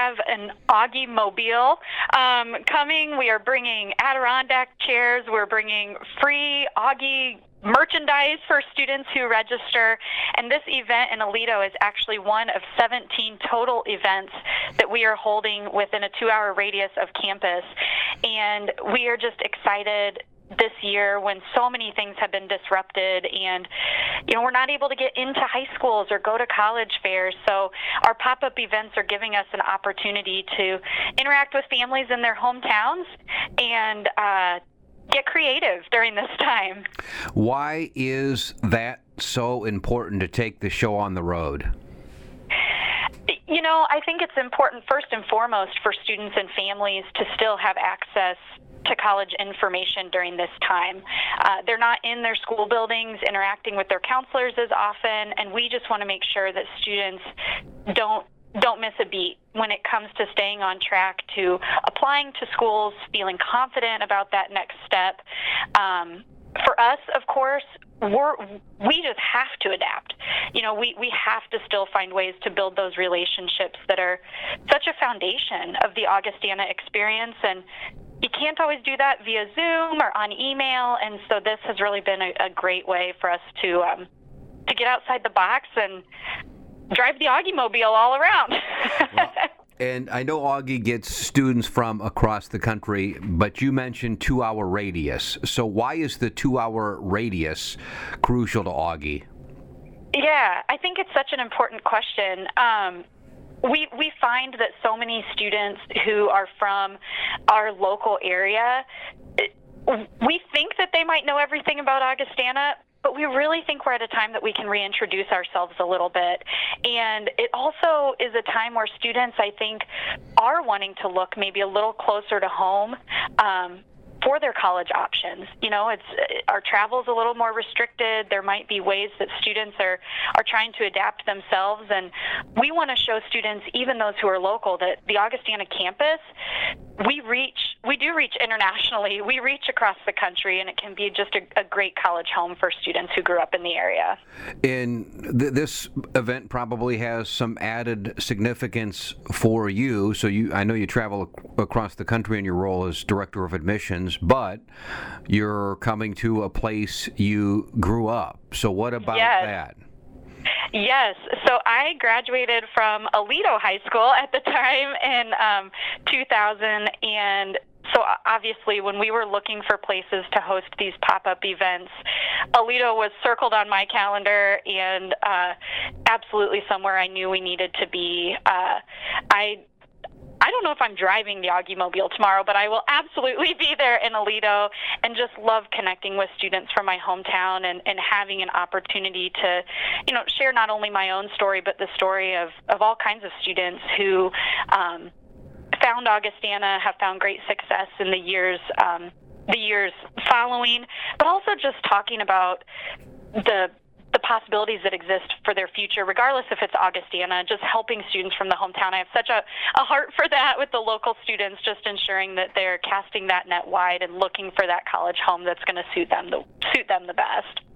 have an Augie Mobile coming. We are bringing Adirondack chairs. We're bringing free Augie merchandise for students who register, and this event in Aledo is actually one of 17 total events that we are holding within a 2-hour radius of campus, and we are just excited this year when so many things have been disrupted and we're not able to get into high schools or go to college fairs. So our pop-up events are giving us an opportunity to interact with families in their hometowns and get creative during this time. Why is that so important to take the show on the road? I think it's important first and foremost for students and families to still have access to college information during this time. They're not in their school buildings interacting with their counselors as often, and we just want to make sure that students don't miss a beat when it comes to staying on track to applying to schools, feeling confident about that next step. For us, of course, we just have to adapt. We have to still find ways to build those relationships that are such a foundation of the Augustana experience, and you can't always do that via Zoom or on email, and so this has really been a great way for us to get outside the box and drive the Augie Mobile all around. Well, and I know Augie gets students from across the country, but you mentioned 2-hour radius. So why is the 2-hour radius crucial to Augie? Yeah, I think it's such an important question. We find that so many students who are from our local area, we think that they might know everything about Augustana, but we really think we're at a time that we can reintroduce ourselves a little bit. And it also is a time where students, I think, are wanting to look maybe a little closer to home for their college options. Our travel's a little more restricted. There might be ways that students are trying to adapt themselves, and we want to show students, even those who are local, that the Augustana campus, we do reach internationally. We reach across the country, and it can be just a great college home for students who grew up in the area. And this event probably has some added significance for you. So I know you travel across the country in your role as director of admissions, but you're coming to a place you grew up. So what about that? Yes. So I graduated from Aledo High School at the time in 2000, and so obviously when we were looking for places to host these pop-up events, Aledo was circled on my calendar and absolutely somewhere I knew we needed to be. I don't know if I'm driving the Augie Mobile tomorrow, but I will absolutely be there in Aledo and just love connecting with students from my hometown and having an opportunity to, share not only my own story, but the story of all kinds of students who found Augustana, have found great success in the years following, but also just talking about the possibilities that exist for their future, regardless if it's Augustana, just helping students from the hometown. I have such a heart for that with the local students, just ensuring that they're casting that net wide and looking for that college home that's going to suit them the best.